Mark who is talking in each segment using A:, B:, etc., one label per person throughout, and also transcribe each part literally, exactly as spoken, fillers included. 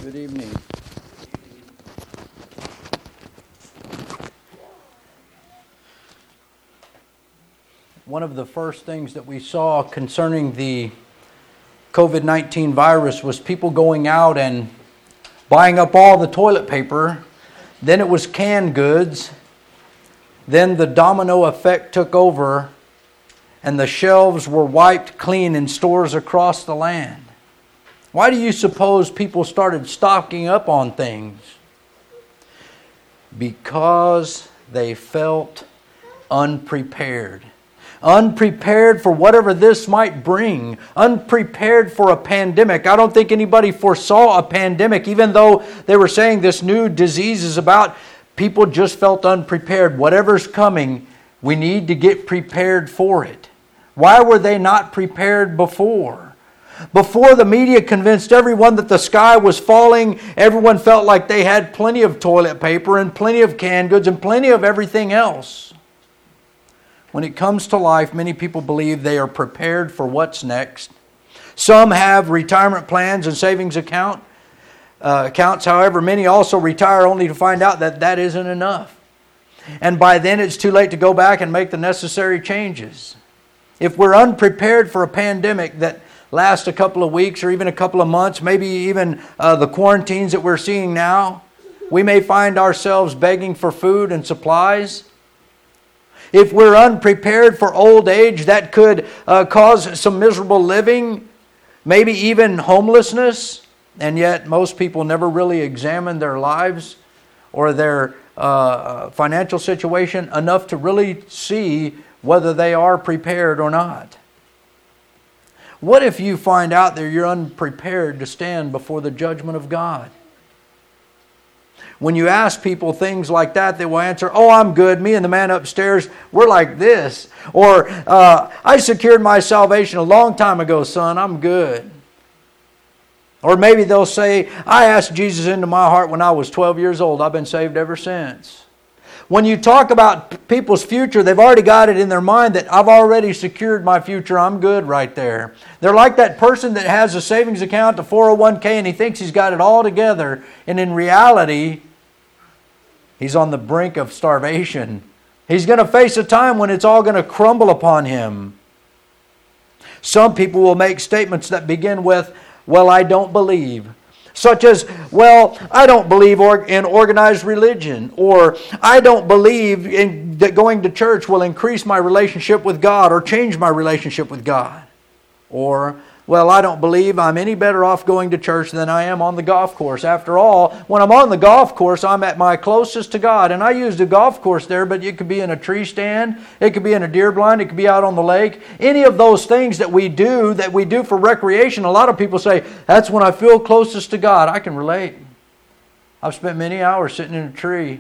A: Good evening. One of the first things that we saw concerning the covid nineteen virus was people going out and buying up all the toilet paper. Then it was canned goods. Then the domino effect took over, and the shelves were wiped clean in stores across the land. Why do you suppose people started stocking up on things? Because they felt unprepared. Unprepared for whatever this might bring. Unprepared for a pandemic. I don't think anybody foresaw a pandemic, even though they were saying this new disease is about. People just felt unprepared. Whatever's coming, we need to get prepared for it. Why were they not prepared before? Before the media convinced everyone that the sky was falling, everyone felt like they had plenty of toilet paper and plenty of canned goods and plenty of everything else. When it comes to life, many people believe they are prepared for what's next. Some have retirement plans and savings account uh, accounts. However, many also retire only to find out that that isn't enough. And by then it's too late to go back and make the necessary changes. If we're unprepared for a pandemic that lasts a couple of weeks or even a couple of months, maybe even uh, the quarantines that we're seeing now, we may find ourselves begging for food and supplies. If we're unprepared for old age, that could uh, cause some miserable living, maybe even homelessness. And yet most people never really examine their lives or their uh, financial situation enough to really see whether they are prepared or not. What if you find out that you're unprepared to stand before the judgment of God? When you ask people things like that, they will answer, "Oh, I'm good. Me and the man upstairs, we're like this." Or, uh, "I secured my salvation a long time ago, son. I'm good." Or maybe they'll say, "I asked Jesus into my heart when I was twelve years old. I've been saved ever since." When you talk about people's future, they've already got it in their mind that I've already secured my future. I'm good right there. They're like that person that has a savings account, a four oh one k, and he thinks he's got it all together. And in reality, he's on the brink of starvation. He's going to face a time when it's all going to crumble upon him. Some people will make statements that begin with, "Well, I don't believe." Such as, "Well, I don't believe in organized religion," or "I don't believe in that going to church will increase my relationship with God or change my relationship with God." Or, "Well, I don't believe I'm any better off going to church than I am on the golf course. After all, when I'm on the golf course, I'm at my closest to God. And I use the golf course there, but it could be in a tree stand. It could be in a deer blind. It could be out on the lake." Any of those things that we do, that we do for recreation, a lot of people say, "That's when I feel closest to God." I can relate. I've spent many hours sitting in a tree,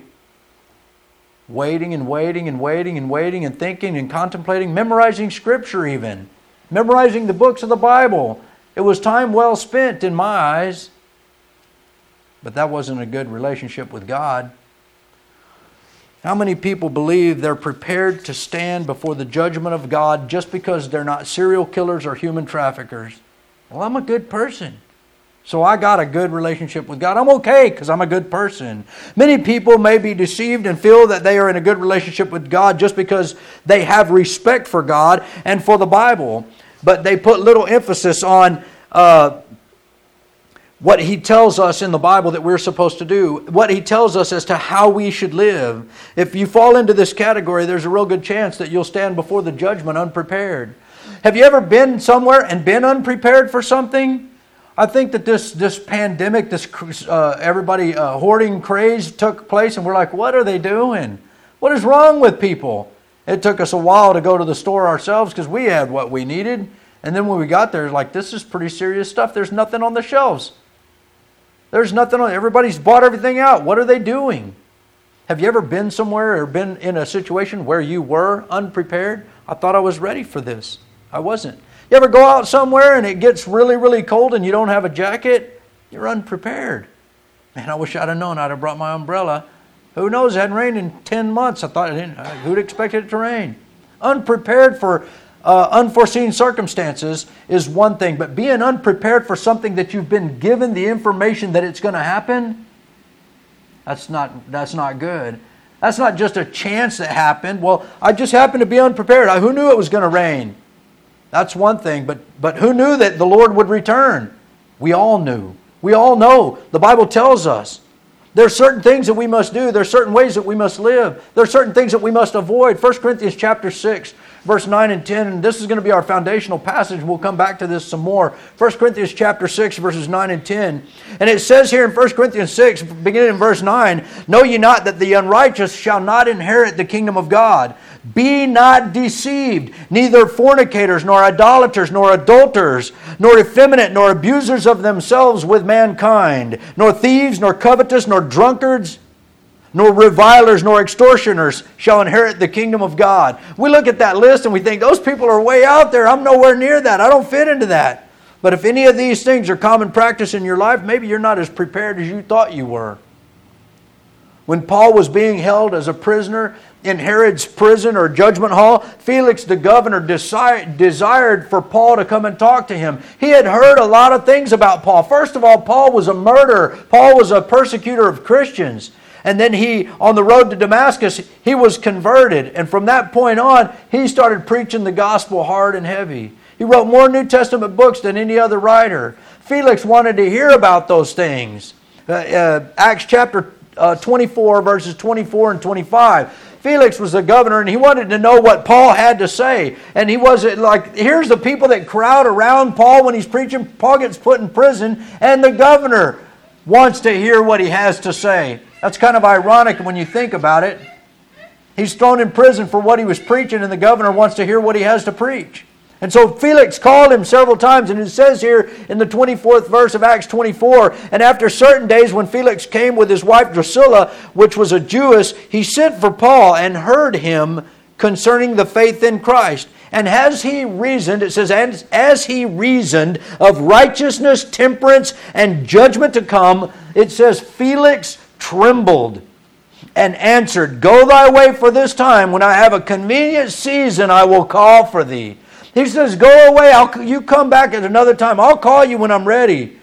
A: waiting and waiting and waiting and waiting and thinking and contemplating, memorizing Scripture even. Memorizing the books of the Bible. It was time well spent in my eyes. But that wasn't a good relationship with God. How many people believe they're prepared to stand before the judgment of God just because they're not serial killers or human traffickers? "Well, I'm a good person, so I got a good relationship with God. I'm okay because I'm a good person." Many people may be deceived and feel that they are in a good relationship with God just because they have respect for God and for the Bible. But they put little emphasis on uh, what He tells us in the Bible that we're supposed to do. What He tells us as to how we should live. If you fall into this category, there's a real good chance that you'll stand before the judgment unprepared. Have you ever been somewhere and been unprepared for something? I think that this this pandemic, this uh, everybody uh, hoarding craze took place, and we're like, what are they doing? What is wrong with people? It took us a while to go to the store ourselves because we had what we needed. And then when we got there, like, this is pretty serious stuff. There's nothing on the shelves. There's nothing on. Everybody's bought everything out. What are they doing? Have you ever been somewhere or been in a situation where you were unprepared? I thought I was ready for this. I wasn't. You ever go out somewhere and it gets really, really cold and you don't have a jacket? You're unprepared. Man, I wish I'd have known. I'd have brought my umbrella. Who knows? It hadn't rained in ten months. I thought, it didn't, who'd expect it to rain? Unprepared for uh, unforeseen circumstances is one thing, but being unprepared for something that you've been given the information that it's going to happen, that's not, that's not good. That's not just a chance that happened. Well, I just happened to be unprepared. I, who knew it was going to rain? That's one thing, but, but who knew that the Lord would return? We all knew. We all know. The Bible tells us. There are certain things that we must do. There are certain ways that we must live. There are certain things that we must avoid. First Corinthians chapter six, verse nine and ten, and this is going to be our foundational passage. We'll come back to this some more. First Corinthians chapter six, verses nine and ten. And it says here in First Corinthians six, beginning in verse nine, "Know ye not that the unrighteous shall not inherit the kingdom of God? Be not deceived, neither fornicators, nor idolaters, nor adulterers, nor effeminate, nor abusers of themselves with mankind, nor thieves, nor covetous, nor drunkards, nor revilers, nor extortioners shall inherit the kingdom of God." We look at that list and we think, those people are way out there. I'm nowhere near that. I don't fit into that. But if any of these things are common practice in your life, maybe you're not as prepared as you thought you were. When Paul was being held as a prisoner in Herod's prison or judgment hall, Felix the governor desi- desired for Paul to come and talk to him. He had heard a lot of things about Paul. First of all, Paul was a murderer. Paul was a persecutor of Christians. And then he, on the road to Damascus, he was converted. And from that point on, he started preaching the gospel hard and heavy. He wrote more New Testament books than any other writer. Felix wanted to hear about those things. Uh, uh, Acts chapter uh, twenty-four, verses twenty-four and twenty-five. Felix was the governor and he wanted to know what Paul had to say. And he wasn't like, here's the people that crowd around Paul when he's preaching. Paul gets put in prison and the governor wants to hear what he has to say. That's kind of ironic when you think about it. He's thrown in prison for what he was preaching and the governor wants to hear what he has to preach. And so Felix called him several times, and it says here in the twenty-fourth verse of Acts twenty-four, "And after certain days when Felix came with his wife Drusilla, which was a Jewess, he sent for Paul and heard him concerning the faith in Christ. And as he reasoned," it says, as, as he reasoned of righteousness, temperance, and judgment to come, it says, "Felix trembled and answered, Go thy way for this time. When I have a convenient season, I will call for thee." He says, "Go away. I'll, you come back at another time. I'll call you when I'm ready."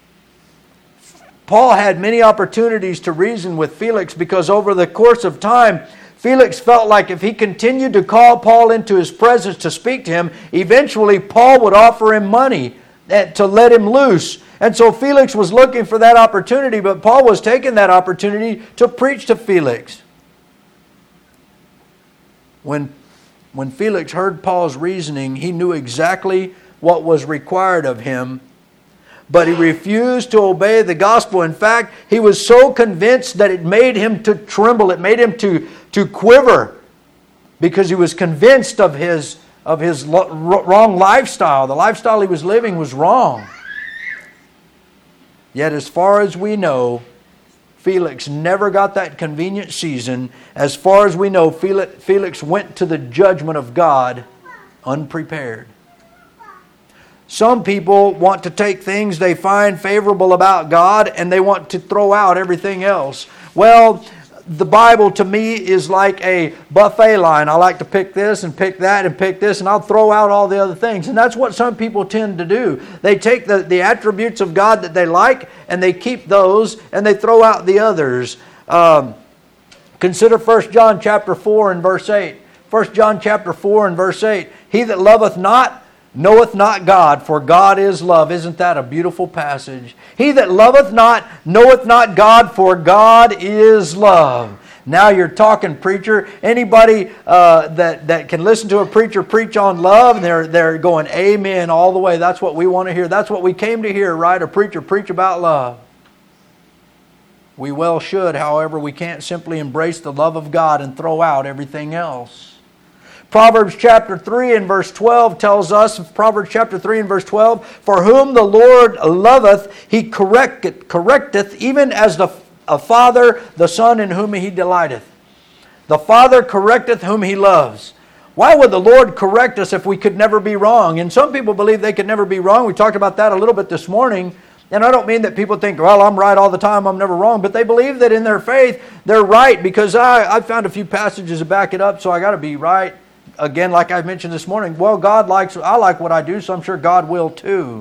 A: Paul had many opportunities to reason with Felix because over the course of time, Felix felt like if he continued to call Paul into his presence to speak to him, eventually Paul would offer him money to let him loose. And so Felix was looking for that opportunity, but Paul was taking that opportunity to preach to Felix. When When Felix heard Paul's reasoning, he knew exactly what was required of him, but he refused to obey the gospel. In fact, he was so convinced that it made him to tremble. It made him to, to quiver because he was convinced of his, of his wrong lifestyle. The lifestyle he was living was wrong. Yet as far as we know, Felix never got that convenient season. As far as we know, Felix went to the judgment of God unprepared. Some people want to take things they find favorable about God and they want to throw out everything else. Well, the Bible to me is like a buffet line. I like to pick this and pick that and pick this, and I'll throw out all the other things. And that's what some people tend to do. They take the, the attributes of God that they like and they keep those and they throw out the others. Um, consider First John chapter four and verse eight. First John chapter four and verse eight. "He that loveth not knoweth not God, for God is love." Isn't that a beautiful passage? "He that loveth not knoweth not God, for God is love." Now you're talking, preacher. Anybody uh, that, that can listen to a preacher preach on love, and they're, they're going amen all the way. That's what we want to hear. That's what we came to hear, right? A preacher preach about love. We well should. However, we can't simply embrace the love of God and throw out everything else. Proverbs chapter three and verse twelve tells us, Proverbs chapter three and verse twelve, "For whom the Lord loveth, He correcteth, correcteth even as the a father the son in whom He delighteth." The Father correcteth whom He loves. Why would the Lord correct us if we could never be wrong? And some people believe they could never be wrong. We talked about that a little bit this morning. And I don't mean that people think, well, I'm right all the time, I'm never wrong. But they believe that in their faith, they're right because I, I found a few passages to back it up, so I got to be right. again, like I mentioned this morning, well, God likes, I like what I do, so I'm sure God will too.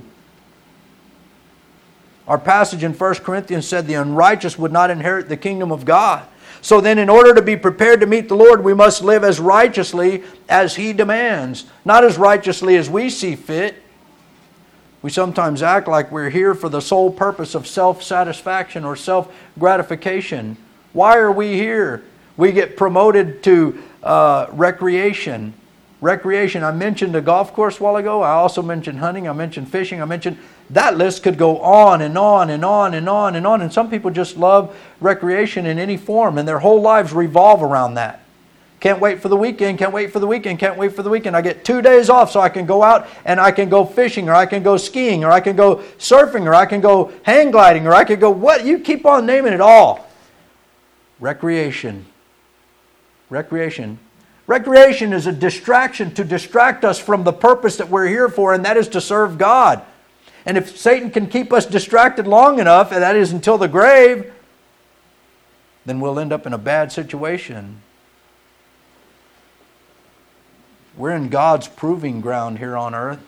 A: Our passage in First Corinthians said the unrighteous would not inherit the kingdom of God. So then, in order to be prepared to meet the Lord, we must live as righteously as He demands, not as righteously as we see fit. We sometimes act like we're here for the sole purpose of self-satisfaction or self-gratification. Why are we here? We get promoted to uh, recreation. Recreation. I mentioned a golf course a while ago. I also mentioned hunting. I mentioned fishing. I mentioned that list could go on and on and on and on and on. And some people just love recreation in any form, and their whole lives revolve around that. Can't wait for the weekend, can't wait for the weekend, can't wait for the weekend. I get two days off so I can go out and I can go fishing, or I can go skiing, or I can go surfing, or I can go hang gliding, or I can go what? You keep on naming it all. Recreation. Recreation. Recreation is a distraction to distract us from the purpose that we're here for, and that is to serve God. And if Satan can keep us distracted long enough, and that is until the grave, then we'll end up in a bad situation. We're in God's proving ground here on earth.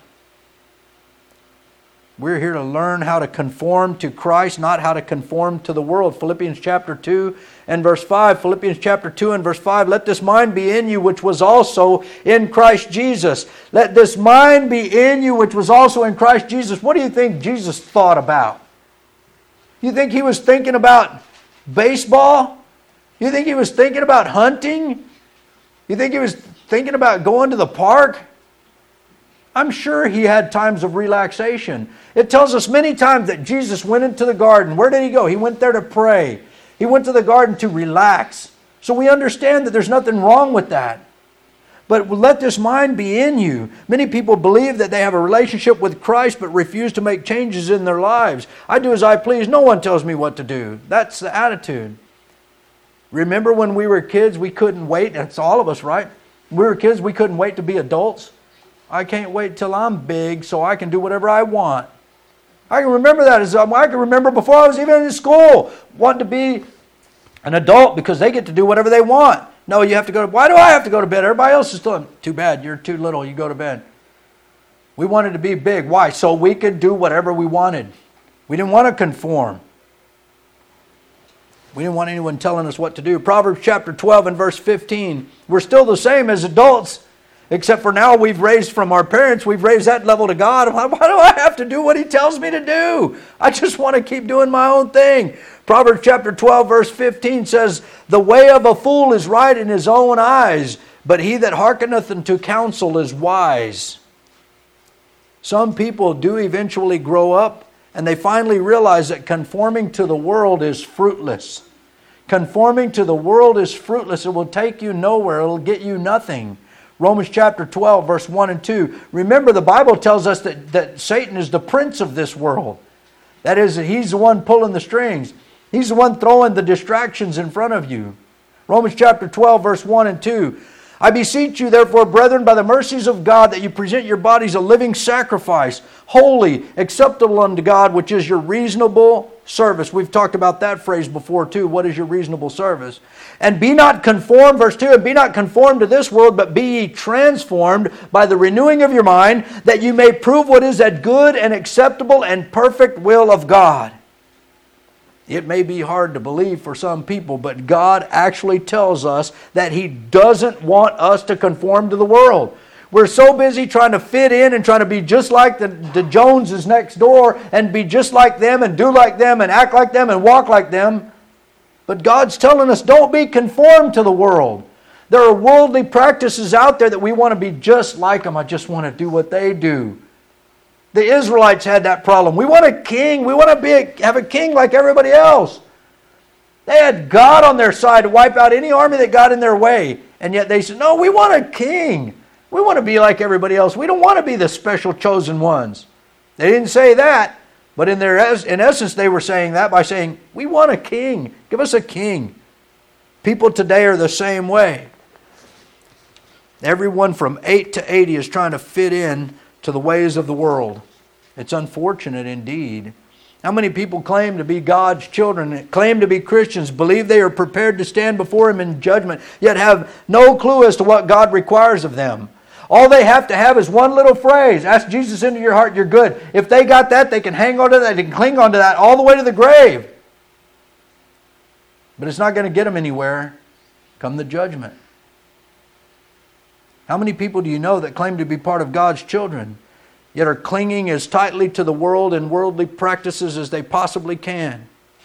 A: We're here to learn how to conform to Christ, not how to conform to the world. Philippians chapter two and verse five. Philippians chapter two and verse five. Let this mind be in you which was also in Christ Jesus. Let this mind be in you which was also in Christ Jesus. What do you think Jesus thought about? You think He was thinking about baseball? You think He was thinking about hunting? You think He was thinking about going to the park? I'm sure He had times of relaxation. It tells us many times that Jesus went into the garden. Where did He go? He went there to pray. He went to the garden to relax. So we understand that there's nothing wrong with that. But let this mind be in you. Many people believe that they have a relationship with Christ but refuse to make changes in their lives. I do as I please. No one tells me what to do. That's the attitude. Remember when we were kids, we couldn't wait. That's all of us, right? When we were kids, we couldn't wait to be adults. I can't wait till I'm big so I can do whatever I want. I can remember that. As I can remember before I was even in school, wanting to be an adult because they get to do whatever they want. No, you have to go to, why do I have to go to bed? Everybody else is doing, too bad, you're too little, you go to bed. We wanted to be big. Why? So we could do whatever we wanted. We didn't want to conform. We didn't want anyone telling us what to do. Proverbs chapter twelve and verse fifteen. We're still the same as adults, except for now we've raised from our parents, we've raised that level to God. I'm like, why do I have to do what He tells me to do? I just want to keep doing my own thing. Proverbs chapter twelve verse fifteen says, the way of a fool is right in his own eyes, but he that hearkeneth unto counsel is wise. Some people do eventually grow up and they finally realize that conforming to the world is fruitless. Conforming to the world is fruitless. It will take you nowhere. It will get you nothing. Romans chapter twelve, verse one and two. Remember, the Bible tells us that, that Satan is the prince of this world. That is, he's the one pulling the strings. He's the one throwing the distractions in front of you. Romans chapter twelve, verse one and two. I beseech you, therefore, brethren, by the mercies of God, that you present your bodies a living sacrifice, holy, acceptable unto God, which is your reasonable service. We've talked about that phrase before too. What is your reasonable service? And be not conformed, verse two, and be not conformed to this world, but be ye transformed by the renewing of your mind, that you may prove what is that good and acceptable and perfect will of God. It may be hard to believe for some people, but God actually tells us that He doesn't want us to conform to the world. We're so busy trying to fit in and trying to be just like the, the Joneses next door and be just like them and do like them and act like them and walk like them. But God's telling us, don't be conformed to the world. There are worldly practices out there that we want to be just like them. I just want to do what they do. The Israelites had that problem. We want a king. We want to be a, have a king like everybody else. They had God on their side to wipe out any army that got in their way. And yet they said, no, we want a king. We want to be like everybody else. We don't want to be the special chosen ones. They didn't say that. But in, their, in essence, they were saying that by saying, we want a king. Give us a king. People today are the same way. Everyone from eight to eighty is trying to fit in to the ways of the world. It's unfortunate indeed. How many people claim to be God's children, claim to be Christians, believe they are prepared to stand before Him in judgment, yet have no clue as to what God requires of them? All they have to have is one little phrase. Ask Jesus into your heart, you're good. If they got that, they can hang on to that, they can cling on to that all the way to the grave. But it's not going to get them anywhere come the judgment. How many people do you know that claim to be part of God's children, yet are clinging as tightly to the world and worldly practices as they possibly can?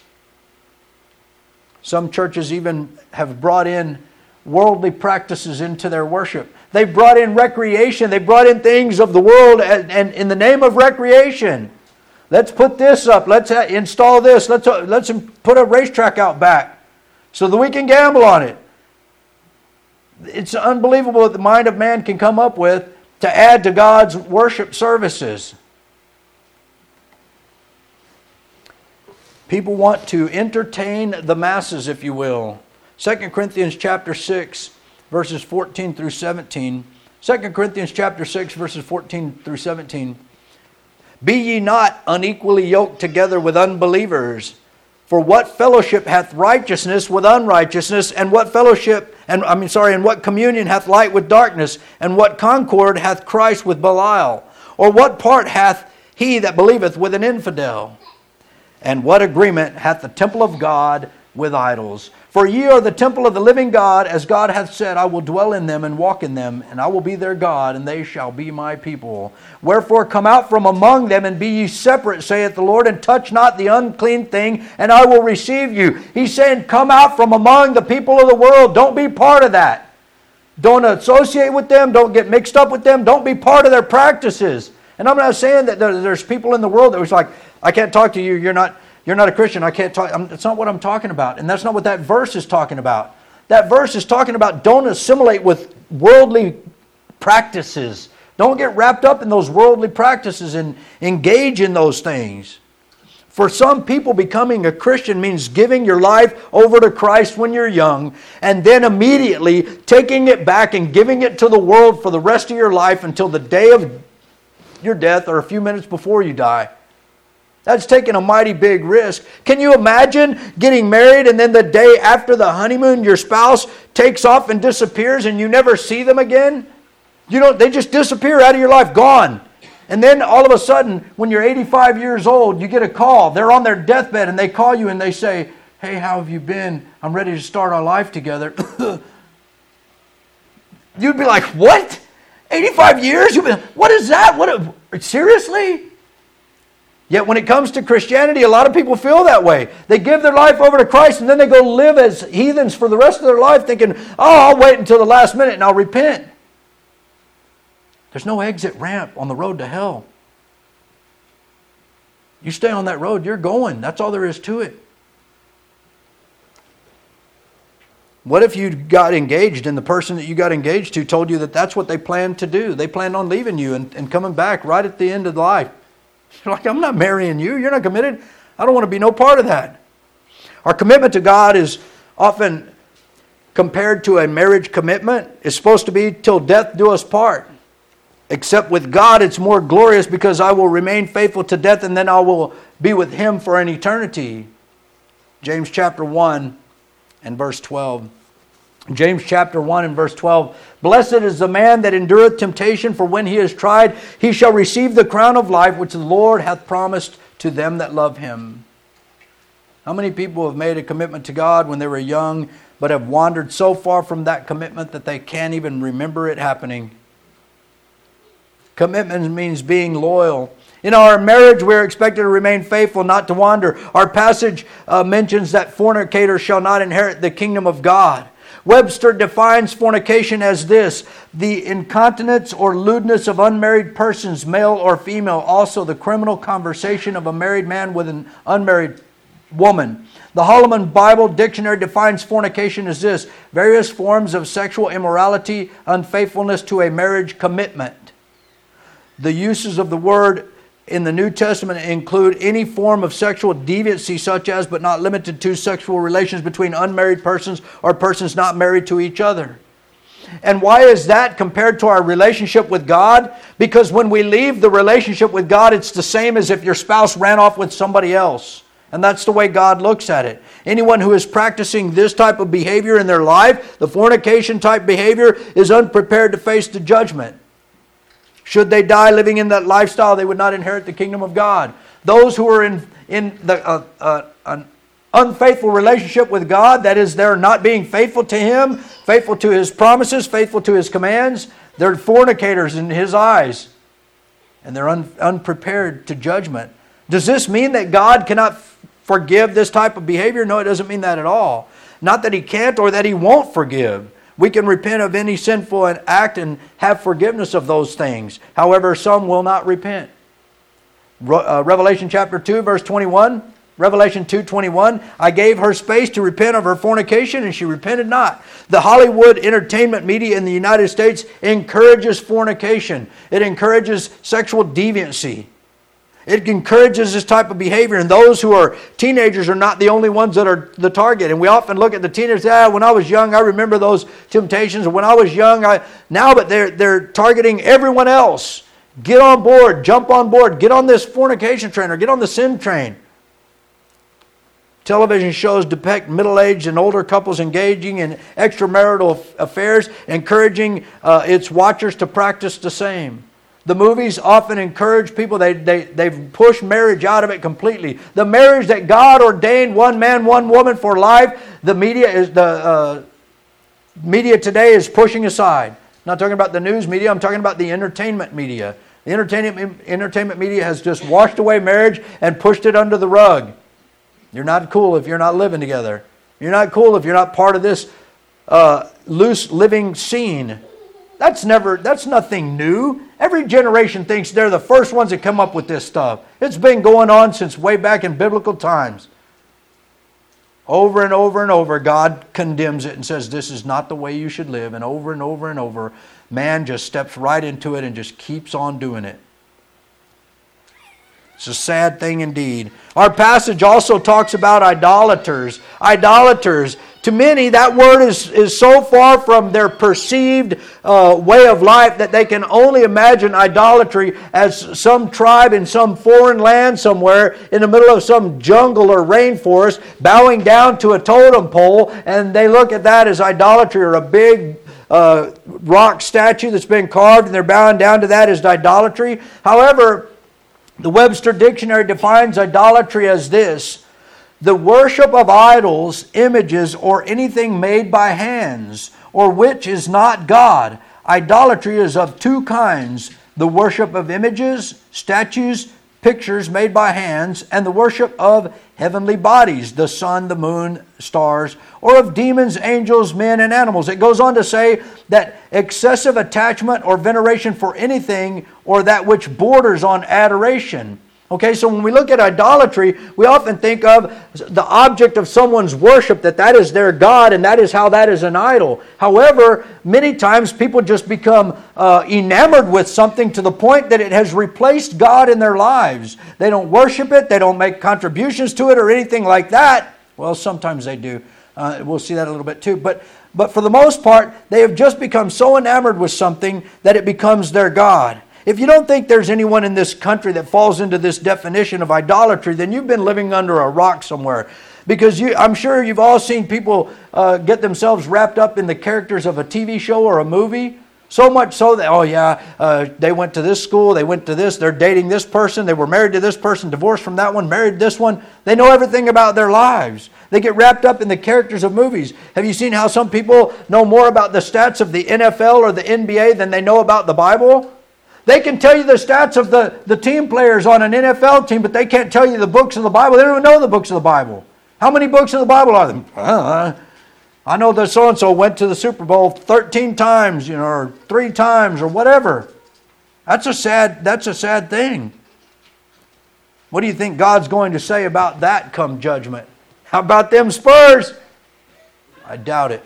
A: Some churches even have brought in worldly practices into their worship. They've brought in recreation. They've brought in things of the world, and, and in the name of recreation. Let's put this up. Let's install this. Let's, let's put a racetrack out back so that we can gamble on it. It's unbelievable what the mind of man can come up with to add to God's worship services. People want to entertain the masses, if you will. Second Corinthians chapter six, verses fourteen through seventeen. Second Corinthians chapter six, verses fourteen through seventeen. Be ye not unequally yoked together with unbelievers. For what fellowship hath righteousness with unrighteousness, and what fellowship, and I mean sorry, and what communion hath light with darkness, and what concord hath Christ with Belial? Or what part hath he that believeth with an infidel? And what agreement hath the temple of God with idols? For ye are the temple of the living God, as God hath said, I will dwell in them and walk in them, and I will be their God, and they shall be my people. Wherefore come out from among them, and be ye separate, saith the Lord, and touch not the unclean thing, and I will receive you. He's saying, come out from among the people of the world. Don't be part of that. Don't associate with them. Don't get mixed up with them. Don't be part of their practices. And I'm not saying that there's people in the world that was like, I can't talk to you, you're not... You're not a Christian. I can't talk. I'm, that's not what I'm talking about. And that's not what that verse is talking about. That verse is talking about don't assimilate with worldly practices. Don't get wrapped up in those worldly practices and engage in those things. For some people, becoming a Christian means giving your life over to Christ when you're young, and then immediately taking it back and giving it to the world for the rest of your life until the day of your death or a few minutes before you die. That's taking a mighty big risk. Can you imagine getting married and then the day after the honeymoon your spouse takes off and disappears and you never see them again? You don't, they just disappear out of your life, gone. And then all of a sudden, when you're eighty-five years old, you get a call. They're on their deathbed and they call you and they say, hey, how have you been? I'm ready to start our life together. You'd be like, what? eighty-five years? You'd be like, what is that? What? Seriously? Yet when it comes to Christianity, a lot of people feel that way. They give their life over to Christ and then they go live as heathens for the rest of their life thinking, oh, I'll wait until the last minute and I'll repent. There's no exit ramp on the road to hell. You stay on that road, you're going. That's all there is to it. What if you got engaged and the person that you got engaged to told you that that's what they planned to do? They planned on leaving you and, and coming back right at the end of life. You're like, I'm not marrying you. You're not committed. I don't want to be no part of that. Our commitment to God is often compared to a marriage commitment. It's supposed to be till death do us part. Except with God, it's more glorious because I will remain faithful to death and then I will be with Him for an eternity. James chapter one and verse twelve. James chapter one and verse twelve. Blessed is the man that endureth temptation, for when he is tried, he shall receive the crown of life which the Lord hath promised to them that love Him. How many people have made a commitment to God when they were young, but have wandered so far from that commitment that they can't even remember it happening? Commitment means being loyal. In our marriage, we're expected to remain faithful, not to wander. Our passage uh, mentions that fornicators shall not inherit the kingdom of God. Webster defines fornication as this: the incontinence or lewdness of unmarried persons, male or female, also the criminal conversation of a married man with an unmarried woman. The Holloman Bible Dictionary defines fornication as this: various forms of sexual immorality, unfaithfulness to a marriage commitment. The uses of the word in the New Testament include any form of sexual deviancy, such as, but not limited to, sexual relations between unmarried persons or persons not married to each other. And why is that compared to our relationship with God? Because when we leave the relationship with God, it's the same as if your spouse ran off with somebody else. And that's the way God looks at it. Anyone who is practicing this type of behavior in their life, the fornication type behavior, is unprepared to face the judgment. Should they die living in that lifestyle, they would not inherit the kingdom of God. Those who are in, in the, uh, uh, an unfaithful relationship with God, that is, they're not being faithful to Him, faithful to His promises, faithful to His commands, they're fornicators in His eyes. And they're un, unprepared to judgment. Does this mean that God cannot forgive this type of behavior? No, it doesn't mean that at all. Not that He can't or that He won't forgive. We can repent of any sinful act and have forgiveness of those things. However, some will not repent. Revelation chapter two, verse twenty-one. Revelation two twenty-one. I gave her space to repent of her fornication, and she repented not. The Hollywood entertainment media in the United States encourages fornication. It encourages sexual deviancy. It encourages this type of behavior, and those who are teenagers are not the only ones that are the target. And we often look at the teenagers, ah, when I was young, I remember those temptations. When I was young, I now, but they're they're targeting everyone else. Get on board, jump on board, get on this fornication train or get on the sin train. Television shows depict middle-aged and older couples engaging in extramarital affairs, encouraging uh, its watchers to practice the same. The movies often encourage people, they, they, they've pushed marriage out of it completely. The marriage that God ordained, one man, one woman for life, the media is the uh, media today is pushing aside. I'm not talking about the news media, I'm talking about the entertainment media. The entertainment, entertainment media has just washed away marriage and pushed it under the rug. You're not cool if you're not living together. You're not cool if you're not part of this uh, loose living scene. That's never, that's nothing new. Every generation thinks they're the first ones that come up with this stuff. It's been going on since way back in biblical times. Over and over and over, God condemns it and says, this is not the way you should live. And over and over and over, man just steps right into it and just keeps on doing it. It's a sad thing indeed. Our passage also talks about idolaters. Idolaters. To many, that word is, is so far from their perceived uh, way of life that they can only imagine idolatry as some tribe in some foreign land somewhere in the middle of some jungle or rainforest bowing down to a totem pole, and they look at that as idolatry, or a big uh, rock statue that's been carved and they're bowing down to that as idolatry. However, the Webster Dictionary defines idolatry as this: the worship of idols, images, or anything made by hands, or which is not God. Idolatry is of two kinds: the worship of images, statues, pictures made by hands, and the worship of heavenly bodies, the sun, the moon, stars, or of demons, angels, men, and animals. It goes on to say that excessive attachment or veneration for anything or that which borders on adoration. Okay, so when we look at idolatry, we often think of the object of someone's worship, that that is their God and that is how that is an idol. However, many times people just become uh, enamored with something to the point that it has replaced God in their lives. They don't worship it, they don't make contributions to it or anything like that. Well, sometimes they do. Uh, we'll see that a little bit too. But, but for the most part, they have just become so enamored with something that it becomes their God. If you don't think there's anyone in this country that falls into this definition of idolatry, then you've been living under a rock somewhere. Because you, I'm sure you've all seen people uh, get themselves wrapped up in the characters of a T V show or a movie. So much so that, oh yeah, uh, they went to this school, they went to this, they're dating this person, they were married to this person, divorced from that one, married this one. They know everything about their lives. They get wrapped up in the characters of movies. Have you seen how some people know more about the stats of the N F L or the N B A than they know about the Bible? They can tell you the stats of the, the team players on an N F L team, but they can't tell you the books of the Bible. They don't even know the books of the Bible. How many books of the Bible are there? Uh, I know that so-and-so went to the Super Bowl thirteen times, you know, or three times, or whatever. That's a sad, that's a sad thing. What do you think God's going to say about that come judgment? How about them Spurs? I doubt it.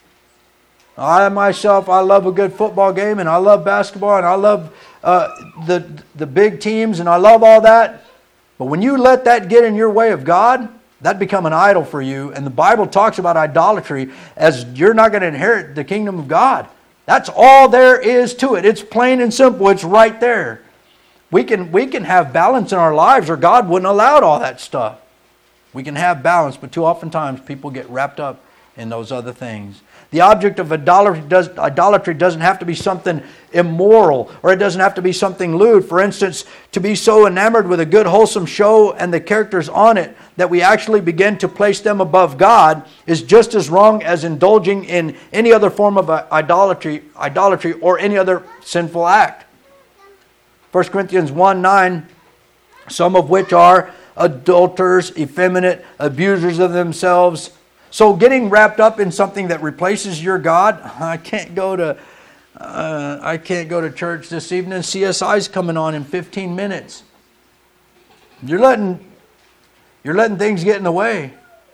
A: I myself, I love a good football game, and I love basketball, and I love uh, the, the big teams, and I love all that. But when you let that get in your way of God, that become an idol for you. And the Bible talks about idolatry as you're not going to inherit the kingdom of God. That's all there is to it. It's plain and simple. It's right there. We can, we can have balance in our lives, or God wouldn't allow all that stuff. We can have balance, but too often times people get wrapped up in those other things. The object of idolatry, does, idolatry doesn't have to be something immoral, or it doesn't have to be something lewd. For instance, to be so enamored with a good wholesome show and the characters on it that we actually begin to place them above God is just as wrong as indulging in any other form of idolatry, idolatry or any other sinful act. First Corinthians one nine, some of which are adulterers, effeminate, abusers of themselves. So getting wrapped up in something that replaces your God, I can't go to, uh, I can't go to church this evening. C S I's coming on in fifteen minutes. You're letting, you're letting things get in the way.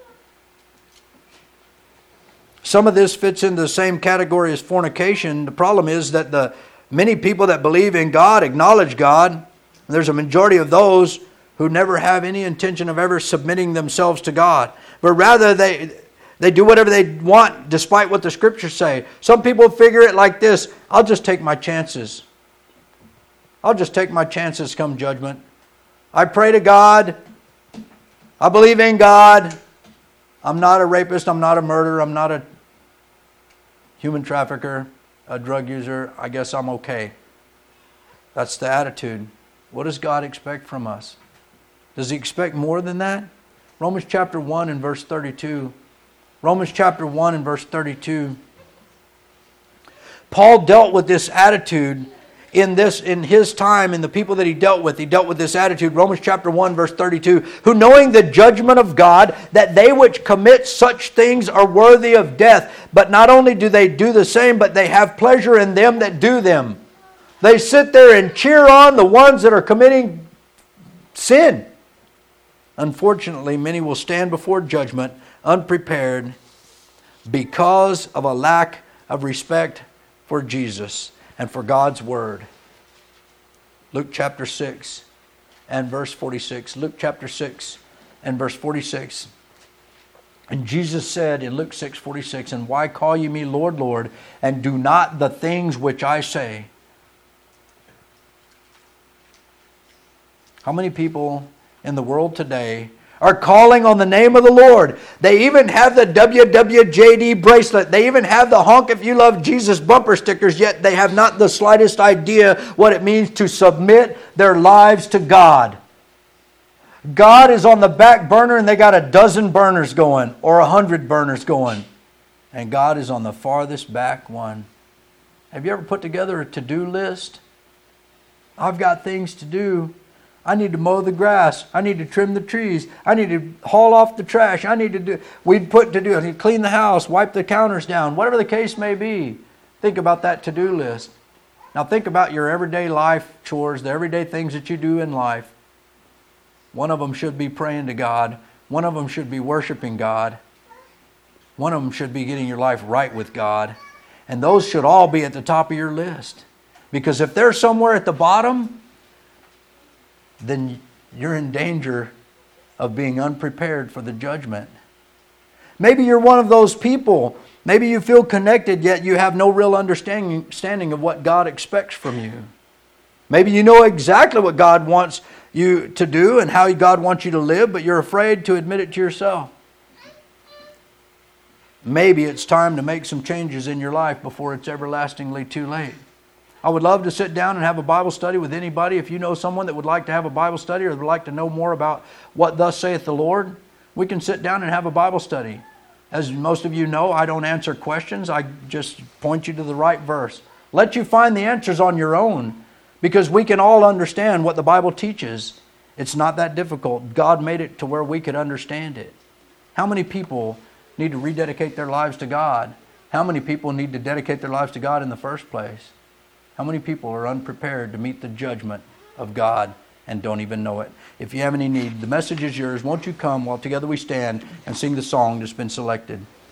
A: Some of this fits into the same category as fornication. The problem is that the many people that believe in God acknowledge God. There's a majority of those who never have any intention of ever submitting themselves to God, but rather they they do whatever they want despite what the scriptures say. Some people figure it like this: I'll just take my chances. I'll just take my chances come judgment. I pray to God. I believe in God. I'm not a rapist. I'm not a murderer. I'm not a human trafficker, a drug user. I guess I'm okay. That's the attitude. What does God expect from us? Does He expect more than that? Romans chapter one and verse thirty-two. Romans chapter one and verse thirty-two. Paul dealt with this attitude in this in his time, in the people that he dealt with. He dealt with this attitude. Romans chapter one verse thirty-two. Who knowing the judgment of God, that they which commit such things are worthy of death. But not only do they do the same, but they have pleasure in them that do them. They sit there and cheer on the ones that are committing sin. Unfortunately, many will stand before judgment unprepared because of a lack of respect for Jesus and for God's Word. Luke chapter six and verse forty-six. Luke chapter six and verse forty-six. And Jesus said in Luke six forty-six, and why call ye me Lord, Lord, and do not the things which I say? How many people in the world today are calling on the name of the Lord? They even have the W W J D bracelet. They even have the Honk If You Love Jesus bumper stickers, yet they have not the slightest idea what it means to submit their lives to God. God is on the back burner and they got a dozen burners going or a hundred burners going. And God is on the farthest back one. Have you ever put together a to-do list? I've got things to do. I need to mow the grass. I need to trim the trees. I need to haul off the trash. I need to do, we'd put to do, I need to clean the house, wipe the counters down, whatever the case may be. Think about that to-do list. Now think about your everyday life chores, the everyday things that you do in life. One of them should be praying to God. One of them should be worshiping God. One of them should be getting your life right with God. And those should all be at the top of your list. Because if they're somewhere at the bottom, then you're in danger of being unprepared for the judgment. Maybe you're one of those people. Maybe you feel connected, yet you have no real understanding understanding of what God expects from you. Maybe you know exactly what God wants you to do and how God wants you to live, but you're afraid to admit it to yourself. Maybe it's time to make some changes in your life before it's everlastingly too late. I would love to sit down and have a Bible study with anybody. If you know someone that would like to have a Bible study or would like to know more about what thus saith the Lord, we can sit down and have a Bible study. As most of you know, I don't answer questions. I just point you to the right verse. Let you find the answers on your own, because we can all understand what the Bible teaches. It's not that difficult. God made it to where we could understand it. How many people need to rededicate their lives to God? How many people need to dedicate their lives to God in the first place? How many people are unprepared to meet the judgment of God and don't even know it? If you have any need, the message is yours. Won't you come while together we stand and sing the song that's been selected?